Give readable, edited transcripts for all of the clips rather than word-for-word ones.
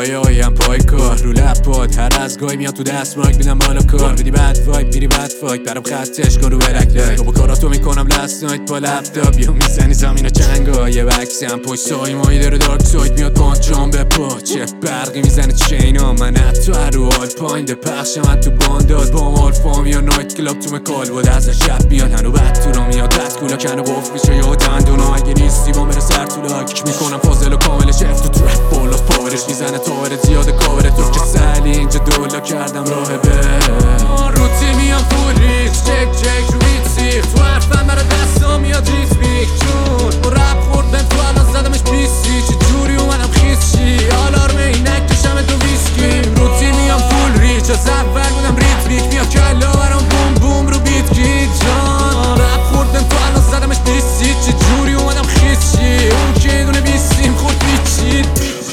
آیم پای کار رو لب پاد هر از گاهی میاد تو دست مایک میدم بالا کار بدی بد وایب میری بد فاک برام خطش کن رو برک لایک با کاراتو میکنم لاست نایت با لپتاپ یا میزنی زمین و چنگا یه بکسی هم پشت سای مایی داره دارک سایت میاد پانچام به پا چه برقی میزنه چینا من حتی رو حال پاینده پخش من تو بانداد با مال فام یا نایت کلاب تو مکال بود از شب میاد هنو بد تو را میاد بد کولا کنه قفل میشه یا دندونا اگه نیستی با بره سر تو لاک میکنم فاضل و کامل شفت تو ترپ بالا پاورش میزنه تاور زیاد کاور تو که سلی اینجا دولا کردم راه به رو تیمیام فول ریچ چک چک رو بیت سیخ تو حرفم برا دستا میاد ریتمیک چون با رپ خورد بهم تو الان زدمش پیسی چه جوری اومدم خیس چی آلارم اینک کشم تو ویسکی رو تیمیام فول ریچ از اول بودم ریتمیک میاد کلا برام بوم بوم رو بیت گیت جان رپ خورد بهم تو الان زدمش پیسی چه جوری اومدم خیس چی اون که یه دونه بیستیم خورد بیچید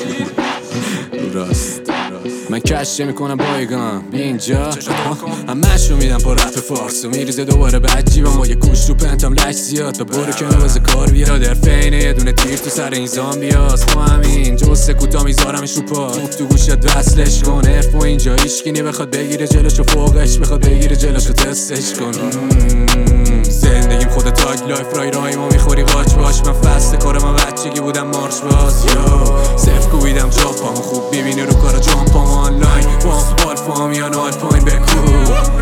راست من کشته میکنم بایگان بی اینجا همش رو میدم پا رپ فارس و میریزه دوباره به عجیبم با یه کوش تو پنتم لش زیاد تا برو که نوازه کار بیاد در فینه یه دونه تیر تو سر این زامبیاست تو همین جسته کوتا میذارمش رو پا تو گوشت وصلش کن حرف و اینجا ایشکی بخواد بگیره جلوشو فوقش بخواد بگیره جلوشو تستش کن زندگیم خود تاگ لایف رای ما میخوری واچ باش من فسته کار من بچگی بودم مارش باز یا صرف کویدم جاپامو خوب ببینی رو کارا جامپام آنلاین بام بال فام یا نال پایین بکو